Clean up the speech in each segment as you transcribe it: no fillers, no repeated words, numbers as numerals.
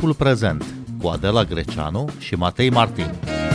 Timpul prezent cu Adela Greceanu și Matei Martin.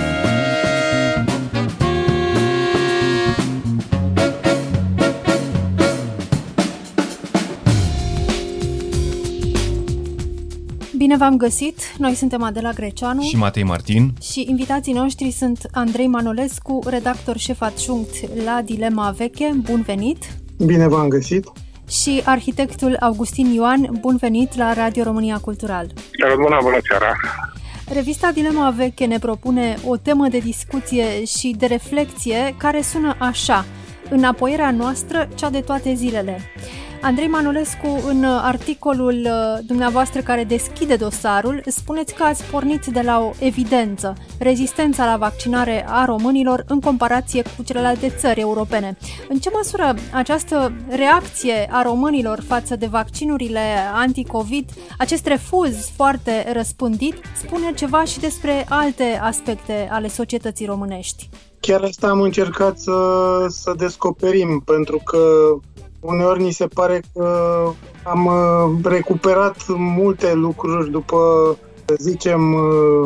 Bine v-am găsit! Noi suntem Adela Greceanu și Matei Martin și invitații noștri sunt Andrei Manolescu, redactor șef adjunct la Dilema Veche. Bun venit! Bine v-am găsit! Și arhitectul Augustin Ioan. Bun venit la Radio România Cultural! Bună seara! Revista Dilema Veche ne propune o temă de discuție și de reflecție care sună așa: înapoierea noastră, cea de toate zilele. Andrei Manolescu, în articolul dumneavoastră care deschide dosarul, spuneți că ați pornit de la o evidență: rezistența la vaccinare a românilor în comparație cu celelalte țări europene. În ce măsură această reacție a românilor față de vaccinurile anti-COVID, acest refuz foarte răspândit, spune ceva și despre alte aspecte ale societății românești? Chiar asta am încercat să descoperim, pentru că uneori ni se pare că am recuperat multe lucruri după, zicem,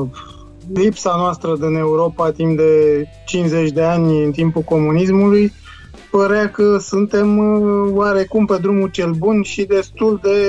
lipsa noastră din Europa timp de 50 de ani în timpul comunismului. Părea că suntem oarecum pe drumul cel bun și destul de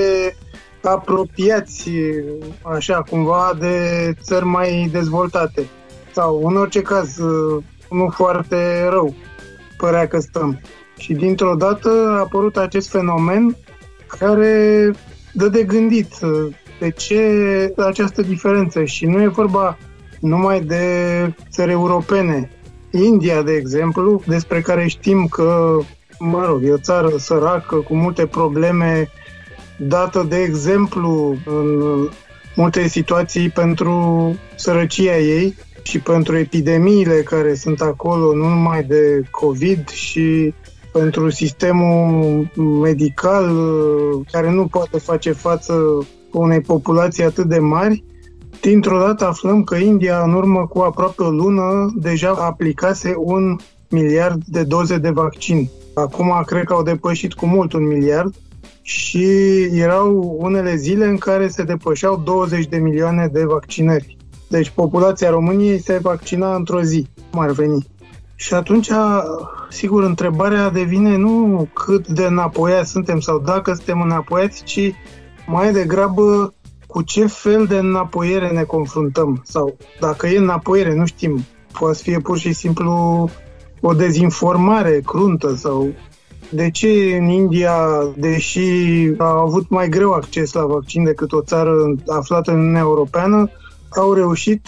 apropiați, așa cumva, de țări mai dezvoltate. Sau, în orice caz, nu foarte rău părea că stăm. Și dintr-o dată a apărut acest fenomen care dă de gândit. De ce această diferență? Și nu e vorba numai de țări europene. India, de exemplu, despre care știm că, e o țară săracă, cu multe probleme, dată de exemplu în multe situații pentru sărăcia ei și pentru epidemiile care sunt acolo, nu numai de COVID, și pentru sistemul medical care nu poate face față unei populații atât de mari. Dintr-o dată aflăm că India, în urmă cu aproape o lună, deja aplicase 1 miliard de doze de vaccin. Acum cred că au depășit cu mult 1 miliard și erau unele zile în care se depășeau 20 de milioane de vaccinări. Deci populația României se vaccina într-o zi, cum ar veni. Și atunci, sigur, întrebarea devine nu cât de înapoiați suntem sau dacă suntem înapoiați, ci mai degrabă cu ce fel de înapoiere ne confruntăm. Sau dacă e înapoiere, nu știm, poate fi pur și simplu o dezinformare cruntă. Sau de ce în India, deși a avut mai greu acces la vaccin decât o țară aflată în Uniunea Europeană, au reușit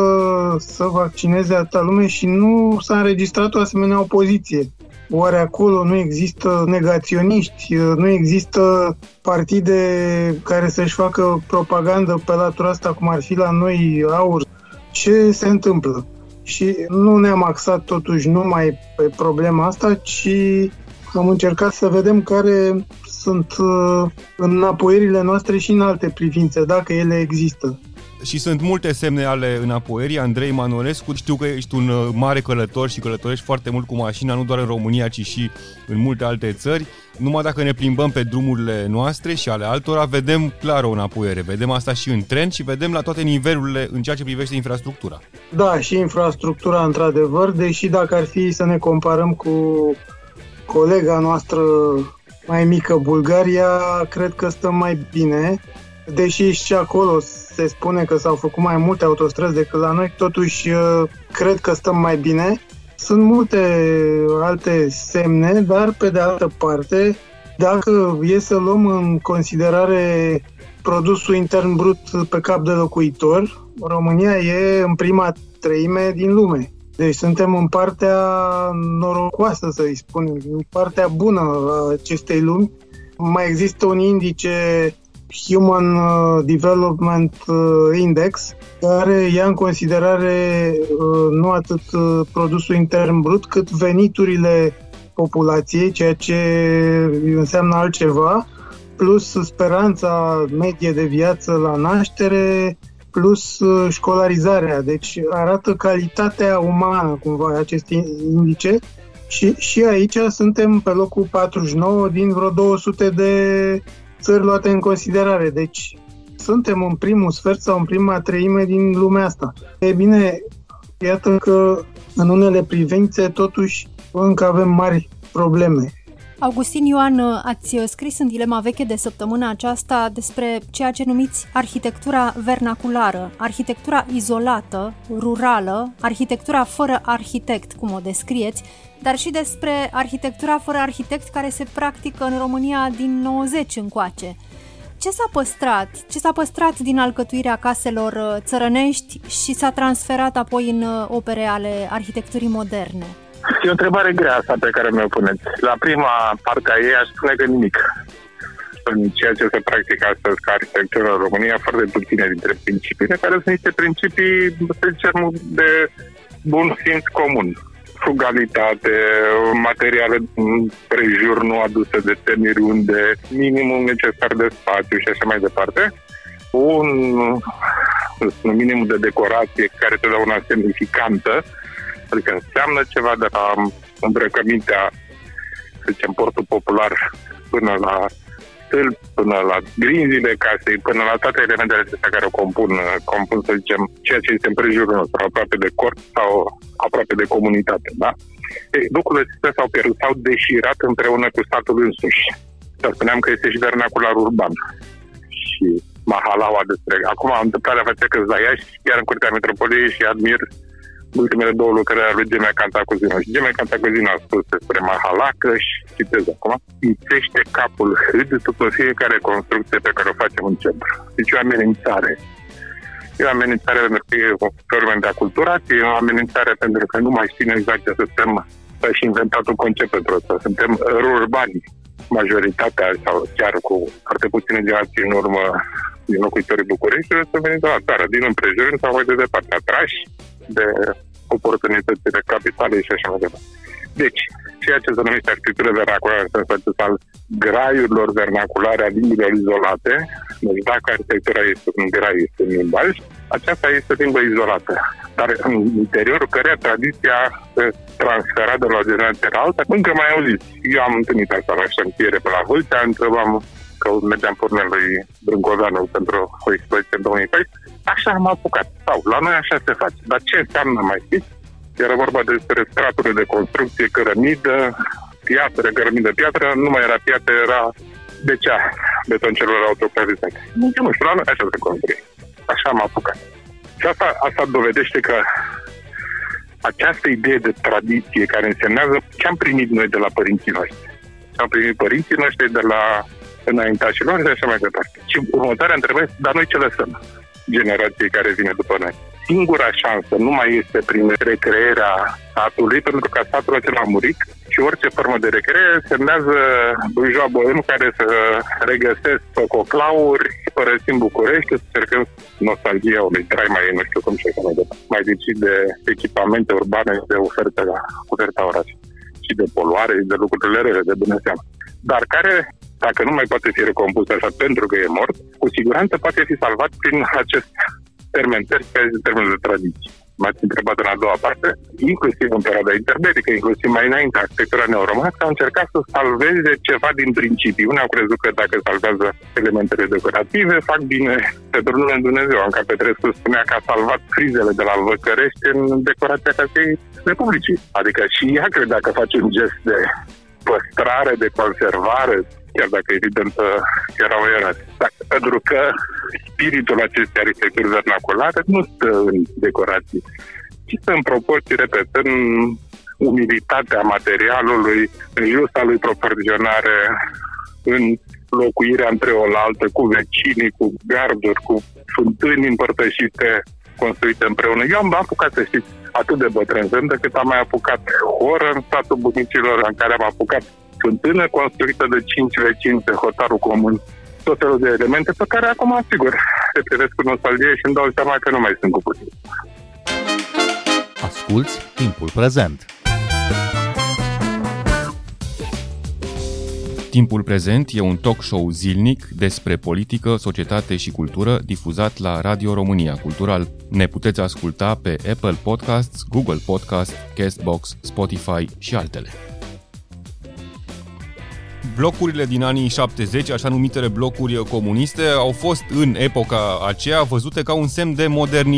să vaccineze atâta lume și nu s-a înregistrat o asemenea opoziție. Oare acolo nu există negaționiști, nu există partide care să-și facă propagandă pe latura asta, cum ar fi la noi AUR? Ce se întâmplă? Și nu ne-am axat totuși numai pe problema asta, ci am încercat să vedem care sunt înapoierile noastre și în alte privințe, dacă ele există. Și sunt multe semne ale înapoierii. Andrei Manolescu, știu că ești un mare călător și călătorești foarte mult cu mașina, nu doar în România, ci și în multe alte țări. Numai dacă ne plimbăm pe drumurile noastre și ale altora, vedem clar o înapoiere. Vedem asta și în tren și vedem la toate nivelurile în ceea ce privește infrastructura. Da, și infrastructura, într-adevăr, deși dacă ar fi să ne comparăm cu colega noastră mai mică, Bulgaria, cred că stăm mai bine. Deși și acolo se spune că s-au făcut mai multe autostrăzi decât la noi, totuși cred că stăm mai bine. Sunt multe alte semne, dar pe de altă parte, dacă e să luăm în considerare produsul intern brut pe cap de locuitor, România e în prima treime din lume. Deci suntem în partea norocoasă, să-i spunem, în partea bună a acestei lumi. Mai există un indice, Human Development Index, care ia în considerare nu atât produsul intern brut, cât veniturile populației, ceea ce înseamnă altceva, plus speranța medie de viață la naștere, plus școlarizarea. Deci arată calitatea umană, cumva, acest indice. Și aici suntem pe locul 49 din vreo 200 de țări luate în considerare. Deci suntem în primul sfert sau în prima treime din lumea asta. E bine, iată că în unele privințe totuși încă avem mari probleme. Augustin Ioan, ați scris în Dilema Veche de săptămâna aceasta despre ceea ce numiți arhitectura vernaculară, arhitectura izolată, rurală, arhitectura fără arhitect, cum o descrieți, dar și despre arhitectura fără arhitect care se practică în România din 90 încoace. Ce s-a păstrat din alcătuirea caselor țărănești și s-a transferat apoi în opere ale arhitecturii moderne? E o întrebare grea asta pe care mi-o puneți. La prima parte a ei aș spune că nimic. În ceea ce se practică astăzi ca arhitectură în România, foarte puține dintre principiile, care sunt niște principii, să zicem, de bun simț comun. Frugalitate, materiale prejur nu aduse de temiri unde, minimum necesar de spațiu și așa mai departe. Un minimum de decorație care te dă una semnificantă, adică înseamnă ceva de la îmbrăcămintea, să zicem, portul popular până la stâlp, până la grinzile casei, până la toate elementele acestea care o compun, să zicem, ceea ce este în prejurul nostru, aproape de corp sau aproape de comunitate, da? Lucrurile acestea s-au pierdut, s-au deșirat împreună cu statul însuși. Dar spuneam că este și vernacular urban. Și mahalaua despre... Acum, întâmplarea face că la Iași, chiar în Curtea Metropoliei, și admir ultimele două lucrări ale lui Gemea Cantacuzino. Și Gemea Cantacuzino a spus despre Mahala că, și citez acum, ițește capul hâd după fiecare construcție pe care o facem în centru. Deci e o amenințare. E o amenințare pentru că e o formă de aculturație, e o amenințare pentru că nu mai știm exact ce să suntem și inventat un concept pentru asta. Suntem urbani, majoritatea sau chiar cu foarte puține generații în urmă din locuitorii Bucureștiului să venim de la țară, din împrejurim sau mai de departe, atrași de oportunitățile capitale și așa mai departe. Deci, ceea ce se numește arhitectură vernaculară în sensul acesta al graiurilor vernaculare, a limbilor izolate, deci dacă arhitectura este un grai, este un limbaj, aceasta este o limbă izolată. Dar în interiorul căreia tradiția se transfera de la o generație la alta, încă mai auziți. Eu am întâlnit asta la șantiere pe la Vâlcea, întrebam că mergeam pe urmele lui Brâncoveanu pentru o expoziție în 2014, așa am apucat. Sau, la noi așa se face. Dar ce înseamnă, mai știți? Era vorba despre straturile de construcție, cărămidă, piatră, nu mai era piatră, era becea, beton celor autoclavizate. Nu știu, la noi așa se construie. Așa am apucat. Și asta dovedește că această idee de tradiție care însemnează ce am primit noi de la părinții noștri. Ce am primit părinții noștri de la înaintașilor și așa mai departe. Și următoarea întrebare este, dar noi ce lăsăm generației care vine după noi? Singura șansă nu mai este prin recrearea statului, pentru că statul acela a murit și orice formă de recreere semnează burjoa boem care să regăsesc coclauri, părăsim București, să cercăm nostalgia unui trai mai nu știu cum și așa mai departe. Mai decid de echipamente urbane și de oferta orașului și de poluare și de lucrurile rele, de bună seamă. Dar care, dacă nu mai poate fi recompus așa pentru că e mort, cu siguranță poate fi salvat prin acest termen de tradiție. M-ați întrebat în a doua parte, inclusiv în perioada interbelică, inclusiv mai înainte, arhitectura neoromânească a încercat să salveze ceva din principii. Unii au crezut că dacă salvează elementele decorative, fac bine pentru numele Dumnezeu. Anca Petrescu spunea că a salvat frizele de la Văcărești în decorația Casei Republicii. Adică și ea credea că face un gest de păstrare, de conservare, chiar dacă evident erau erate. Pentru că spiritul acestei arhitecturi vernaculare nu stă în decorații, ci stă în proporții, repet, în umilitatea materialului, în justa lui proporționare, în locuirea între oaltă, cu vecinii, cu garduri, cu fântâni împărtășite, construite împreună. Eu am apucat, să știți, atât de bătrân, decât am mai apucat horă în satul bunicilor, în care am apucat fântână construită de 5 vecini pe hotarul comun, tot felul de elemente pe care acum, sigur, se privesc cu nostalgie și îmi dau seama că nu mai sunt cu puțin. Asculți Timpul Prezent. Timpul Prezent e un talk show zilnic despre politică, societate și cultură difuzat la Radio România Cultural. Ne puteți asculta pe Apple Podcasts, Google Podcasts, Castbox, Spotify și altele. blocurile din anii 70, așa numitele blocuri comuniste, au fost în epoca aceea văzute ca un semn de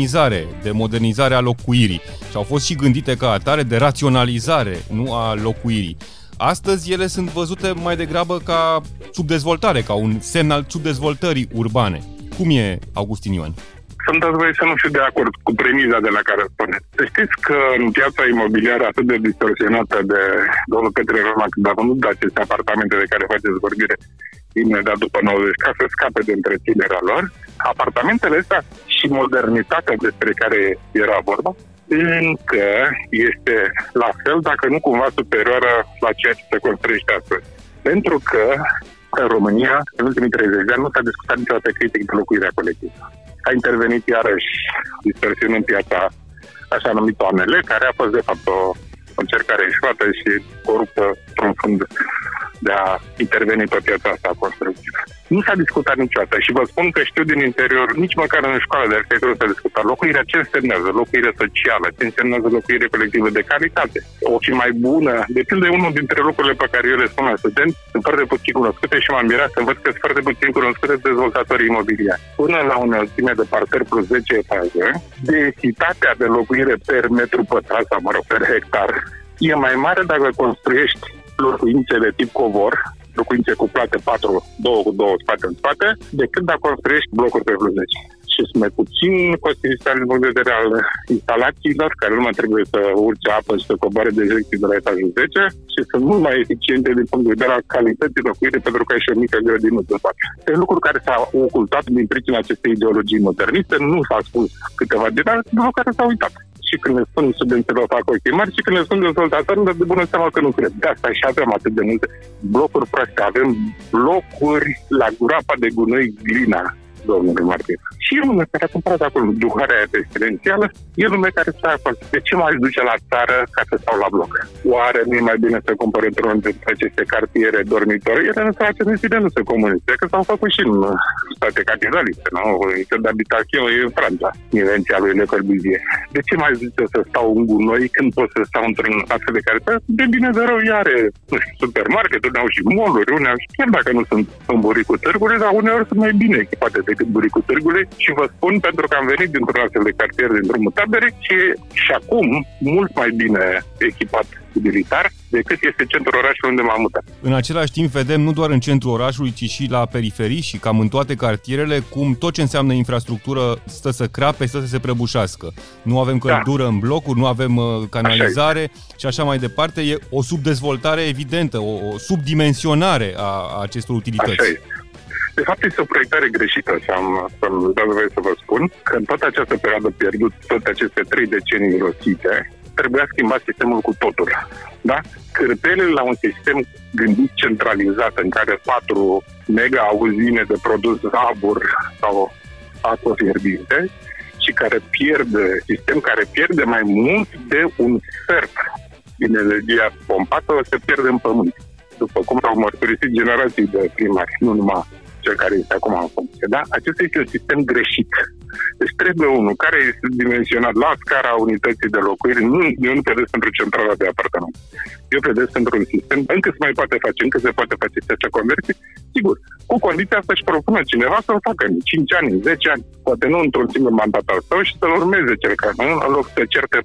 modernizare a locuirii și au fost și gândite ca atare de raționalizare, nu a locuirii. Astăzi ele sunt văzute mai degrabă ca subdezvoltare, ca un semn al subdezvoltării urbane. Cum e, Augustin Ioan? Sunt dezvoi să nu fiu de acord cu premiza de la care spuneți. Să știți că în piața imobiliară atât de distorsionată de domnul Petre Roma, când a vândut aceste apartamente de care faceți vorbire imediat după 90, ca să scape de întreținerea lor, apartamentele astea și modernitatea despre care era vorba, încă este la fel, dacă nu cumva superioară la ceea ce se construiește astăzi. Pentru că în România, în ultimii 30 de ani, nu s-a discutat niciodată critic de locuirea colectivă. A intervenit iarăși distorsiune în piața așa numită ONL, care a fost de fapt o încercare eșuată și coruptă profund de a interveni pe piața asta constructivă. Nu s-a discutat niciodată și vă spun că știu din interior, nici măcar în școală de arhitectură s-a discutat. Locuirea ce însemnează? Locuire socială. Ce însemnează locuire colectivă de calitate? O fi mai bună? De pildă, unul dintre lucrurile pe care eu le spun la studenți sunt foarte puțin cunoscute și m-am mirat să văd că sunt foarte puțin cunoscute dezvoltatorii imobiliari. Până la înălțime de parter plus 10 etaje, densitatea de locuire per metru pătrat sau, per hectar, e mai mare dacă construiești locuințe de tip covor, locuințe cuplate 2 cu 2 spate în spate, decât dacă construiești blocuri pe plus 10. Și sunt mai puțin costisitoare din punct de vedere al instalațiilor, care nu mai trebuie să urce apă și să coboare dejecții de la etajul 10 și sunt mult mai eficiente din punct de vedere al calității locuirii, pentru că ai și o mică grădină în spate. Sunt lucruri care s-au ocultat din pricina acestei ideologii moderniste, nu s-a spus câteva din ele, după care s-au uitat. Și când le spun studenților fac ochii mari și când le spun dezvoltatorilor, de bună seama că nu cred. De asta și avem atât de multe blocuri proaste. Avem blocuri la groapa de gunoi Glina, domnule Martin. Și e lume care a cumpărat acolo duharea aia rezidențială, e lume care s-a acolo. De ce m-aș duce la țară ca să stau la bloc? Oare nu e mai bine să cumpăr într-unul dintre aceste cartiere dormitorii? Ele nu se face în nu se comuniste, că s-au făcut și în state capitaliste, nu? Când habitațion e în Franța, invenția lui Le Corbusier. De ce m-aș duce să stau în gunoi când pot să stau într-un astfel de cartiere? De bine de rău, are, nu știu, supermarket, unde au și mall-uri, unde au, chiar dacă nu sunt în buricul târgului, dar uneori sunt mai bine echipate decât buricul târgului. Și vă spun pentru că am venit dintr-un astfel de cartier din drumul Tabere și acum mult mai bine echipat utilitar decât este centrul orașului unde m-am mutat. În același timp vedem nu doar în centrul orașului, ci și la periferii și cam în toate cartierele cum tot ce înseamnă infrastructură stă să crape, stă să se prăbușească. Nu avem căldură în blocuri, nu avem canalizare și așa mai departe. E o subdezvoltare evidentă, o subdimensionare a acestor utilități. Așa e. De fapt, este o proiectare greșită și am dat voie să vă spun că în toată această perioadă pierdut, toate aceste 3 decenii irosite, trebuia schimbat sistemul cu totul. Da? Cârpelele la un sistem gândit centralizat în care 4 mega-auzine de produs abur sau apă fierbinte și care sistem care pierde mai mult de un sfert din energia pompată, se pierde în pământ. După cum s-au mărturisit generații de primari, nu numai cel care este acum în funcție, da? Acesta este un sistem greșit. Deci trebuie unul care este dimensionat la scara unității de locuire. Eu nu pledez pentru centrala de apartament. Eu pledez pentru un sistem, încă se mai poate face, încă se poate face acea conversie, sigur, cu condiția să-și propună cineva să-l facă în 5 ani, în 10 ani, poate nu într-un singur mandat al său și să-l urmeze cel care, în loc să certe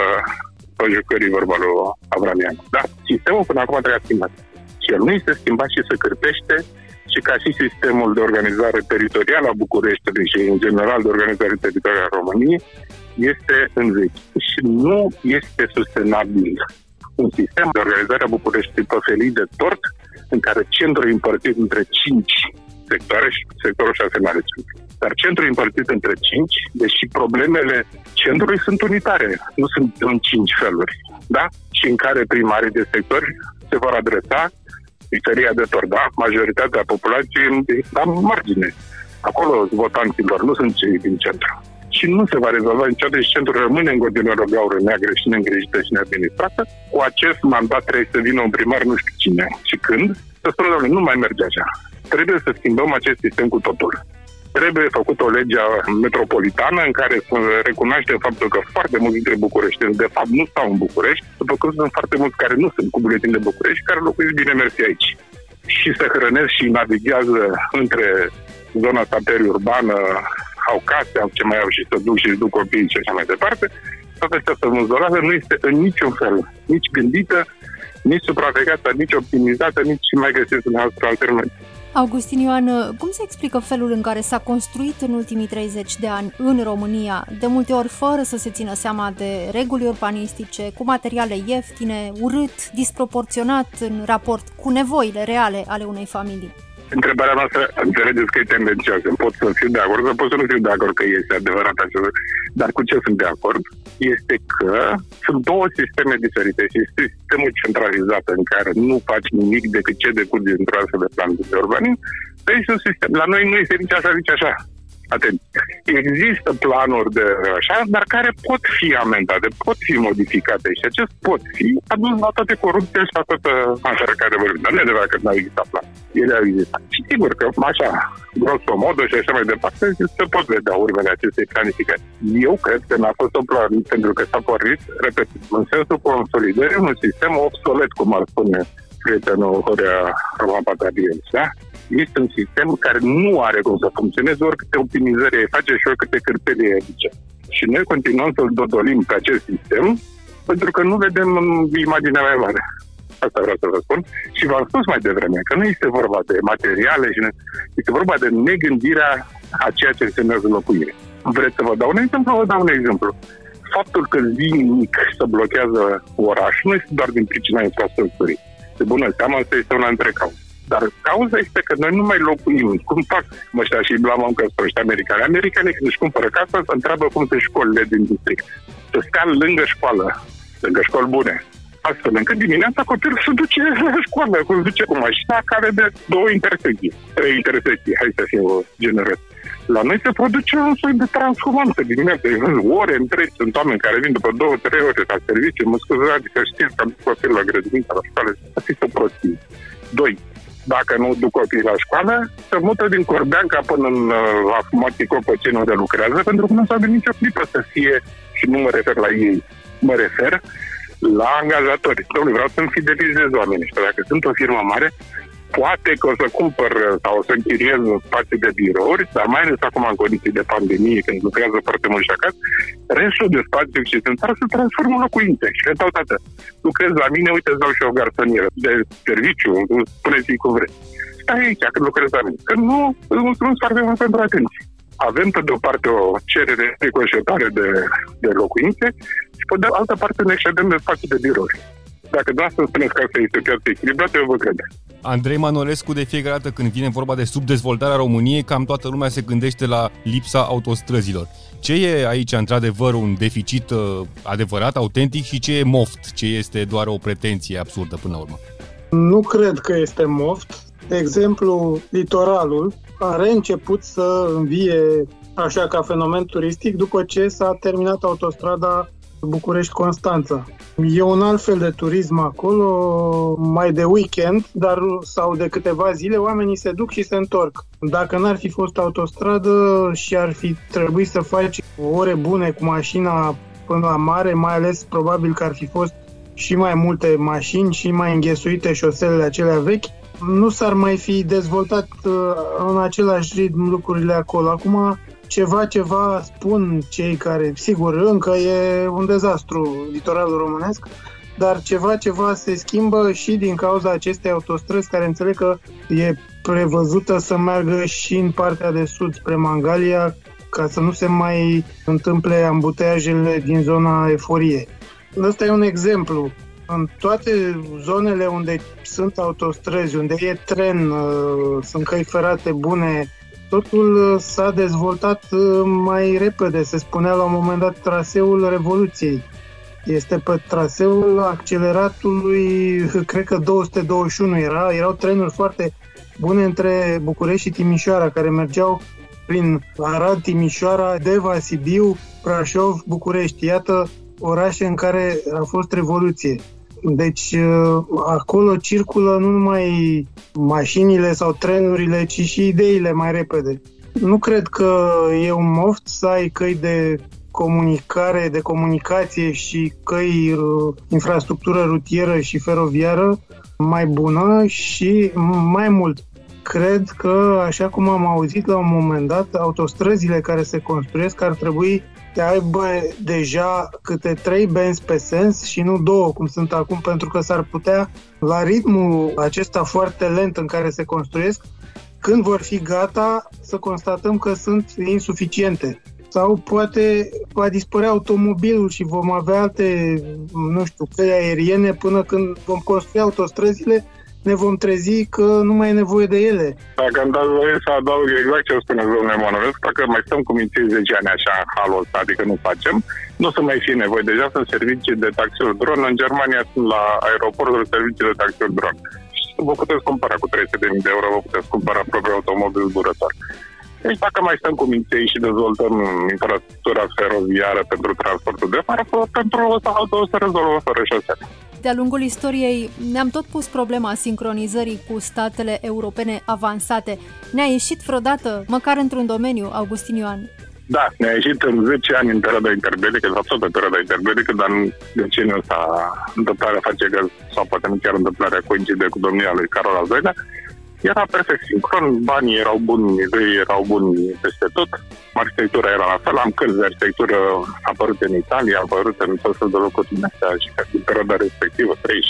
pe jucării vorba lui Avramian. Da? Sistemul până acum trebuie schimbat. Și el nu este schimbat și se cârpește și ca și sistemul de organizare teritorială a Bucureștiului și în general de organizare teritorială a României este învechit și nu este sustenabil. Un sistem de organizare a Bucureștiului păfelit de tort în care centrul e împărțit între 5 sectoare și sectorul 6 mare centru. Dar centrul e împărțit între 5, deși problemele centrului sunt unitare, nu sunt în 5 feluri, da? Și în care primarii de sectori se vor adresa victoria de tort, da? Majoritatea populației la margine. Acolo votanților, nu sunt cei din centru. Și nu se va rezolva niciodată și centrul rămâne în continuare o gaură neagră și neîngrijită și neadministrată. Cu acest mandat trebuie să vină un primar nu știu cine și când. Să spună, doamne, nu mai merge așa. Trebuie să schimbăm acest sistem cu totul. Trebuie făcut o lege metropolitană în care să recunoaște faptul că foarte mulți dintre bucureșteni de fapt nu stau în București, după cum sunt foarte mulți care nu sunt cu buletin de București și care locuiesc bine mersi aici. și se hrănesc și navighează între zona asta periurbană, au case, au ce mai au și să duc și duc copiii și așa mai departe, toată această vânzătoare nu este în niciun fel nici gândită, nici supravegheată, nici optimizată, nici mai găsiți în alt termen. Augustin Ioan, cum se explică felul în care s-a construit în ultimii 30 de ani în România, de multe ori fără să se țină seama de reguli urbanistice, cu materiale ieftine, urât, disproporționat în raport cu nevoile reale ale unei familii? Întrebarea noastră, înțelegeți că e tendențioasă. Pot să fiu de acord sau pot să nu fiu de acord că este adevărat așa. Dar cu ce sunt de acord? Este că sunt două sisteme diferite. Este sistemul centralizat în care nu faci nimic decât ce decurge într-o astfel de plan de urbanism. Este un sistem. La noi nu este nici așa, nici așa. Atent. Există planuri de așa, dar care pot fi amendate, pot fi modificate și acest pot fi adus la toate corupția și la toată așa care vorbim. Dar nu e adevărat că nu au existat plan. Ele au existat. Și sigur că așa, grosomodă și așa mai departe, se pot vedea urmele acestei planificări. Eu cred că n-a fost o plan, pentru că s-a pornit, repet, în sensul consolidării un sistem obsolet, cum ar spune prietenul Horea Roman Patariel, da? Este un sistem care nu are cum să funcționeze, oricâte optimizări ai face și oricâte cârpeli ai aduce. Și noi continuăm să-l dodolim pe acest sistem pentru că nu vedem imaginea mai mare. Asta vreau să vă spun. Și v-am spus mai devreme că nu este vorba de materiale, este vorba de negândirea a ceea ce înseamnă locuire. Vreți să vă dau un exemplu? Vă dau un exemplu. Faptul că zilnic se blochează orașul nu este doar din pricina infrastructurii. De bună seamă, asta este una între cauze. Dar cauza este că noi nu mai locuim. Cum fac ăștia și blamăm că sunt ăștia americani? Americanii când își cumpără casa, se întreabă cum sunt școlile din district. Să stea lângă școală, lângă școli bune. Astfel încât dimineața copilul se duce la școală, se duce cu mașina care de 2 intersecții, 3 intersecții, hai să fim generos. La noi se produce un soi de transformanță dimineața, ore întregi, sunt oameni care vin după 2-3 ore la serviciu, mă scuzați, adică știți că am dus copilul la grădiniță, la școală, asta este o prostie. 2. Dacă nu duc copiii la școală, se mută din Corbeanca până în Matico pe cei unde lucrează, pentru că nu s-a gândit nicio clipă să fie, și nu mă refer la ei, mă refer la angajatori. Dom'le, vreau să-mi fidelizez oamenii ăștia. Dacă sunt o firmă mare, poate că o să cumpăr sau o să închiriez spații de birouri, dar mai ales acum în condiții de pandemie, când lucrează foarte mult și acasă, restul de spațiu occidental se transformă în locuințe și le dau toată. Lucrez la mine, uite, îți dau și o garsonieră de serviciu, spuneți-i cum vreți. Stai aici când lucrez la mine. Că nu, îți mulțumesc foarte mult pentru atenție. Avem pe de o parte o cerere fricoșătoare de locuințe și pe de altă parte un excedent de spații de birouri. Dacă dumneavoastră spuneți că asta este o piață echilibrată, eu vă cred. Andrei Manolescu, de fiecare dată când vine vorba de subdezvoltarea României, cam toată lumea se gândește la lipsa autostrăzilor. Ce e aici, într-adevăr, un deficit adevărat, autentic și ce e moft? Ce este doar o pretenție absurdă până la urmă? Nu cred că este moft. De exemplu, litoralul a reînceput să învie așa ca fenomen turistic după ce s-a terminat autostrada București-Constanța. E un alt fel de turism acolo, mai de weekend, dar sau de câteva zile, oamenii se duc și se întorc. Dacă n-ar fi fost autostradă și ar fi trebuit să faci ore bune cu mașina până la mare, mai ales probabil că ar fi fost și mai multe mașini și mai înghesuite șoselele acelea vechi, nu s-ar mai fi dezvoltat în același ritm lucrurile acolo. Acum ceva spun cei care, sigur, încă e un dezastru litoralul românesc, dar ceva se schimbă și din cauza acestei autostrăzi care înțeleg că e prevăzută să meargă și în partea de sud spre Mangalia, ca să nu se mai întâmple ambuteiajele din zona Eforiei. Ăsta e un exemplu. În toate zonele unde sunt autostrăzi, unde e tren, sunt căi ferate bune, totul s-a dezvoltat mai repede. Se spunea la un moment dat traseul Revoluției. Este pe traseul acceleratului, cred că 221 erau trenuri foarte bune între București și Timișoara, care mergeau prin Arad, Timișoara, Deva, Sibiu, Brașov, București. Iată orașe în care a fost revoluție. Deci acolo circulă nu numai mașinile sau trenurile, ci și ideile mai repede. Nu cred că e un moft să ai căi de de comunicație și căi, infrastructură rutieră și feroviară mai bună și mai mult. Cred că, așa cum am auzit la un moment dat, autostrăzile care se construiesc ar trebui să aibă deja câte 3 benzi pe sens și nu 2, cum sunt acum, pentru că s-ar putea, la ritmul acesta foarte lent în care se construiesc, când vor fi gata, să constatăm că sunt insuficiente. Sau poate va dispărea automobilul și vom avea alte, căi aeriene până când vom construi autostrăzile, ne vom trezi că nu mai e nevoie de ele. Dacă îmi dați voie să adaug exact ce spune domnul Emanuelescu, dacă mai stăm cu minții 10 ani așa în halul ăsta, adică nu facem, nu o să mai fie nevoie. Deja sunt servicii de taxiuri dron. În Germania sunt la aeroporturi servicii de taxiuri dron. Și vă puteți cumpăra cu 300.000 de euro, vă puteți cumpăra propriul automobil durător. Deci dacă mai stăm cu minții și dezvoltăm infrastructura feroviară pentru transportul de marfă, pentru o să rezolvă fără șosele. De-a lungul istoriei ne-am tot pus problema sincronizării cu statele europene avansate. Ne-a ieșit vreodată, măcar într-un domeniu, Augustin Ioan? Da, ne-a ieșit în 10 ani în perioada interbelică, de fapt tot în perioada interbelică, dar în deceniul ăsta întâmplarea face că, sau poate nu chiar întâmplarea coincide cu domnia lui Carol al II-lea, era perfect sincron, banii erau buni, idei erau buni peste tot, arhitectura era la fel, am cărți de arhitectură apărute în Italia, apărute în tot felul de locuri din astea și în perioada respectivă,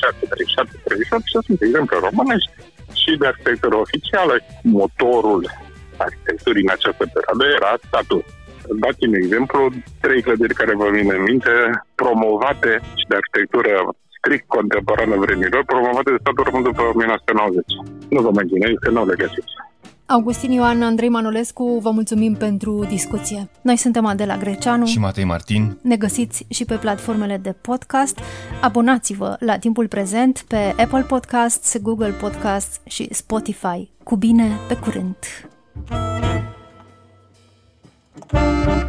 37 și sunt exemple românești și de arhitectură oficială. Motorul arhitecturii în această perioadă era statul. Dați-mi exemplu, 3 clădiri care vă vin în minte, promovate și de arhitectură strict contemporană vremilor, promovate de statul român după 1990. Nu vă mai gândiți că nu le găsiți. Augustin Ioan, Andrei Manolescu, vă mulțumim pentru discuție. Noi suntem Adela Greceanu și Matei Martin. Ne găsiți și pe platformele de podcast. Abonați-vă la Timpul Prezent pe Apple Podcasts, Google Podcasts și Spotify. Cu bine, pe curând!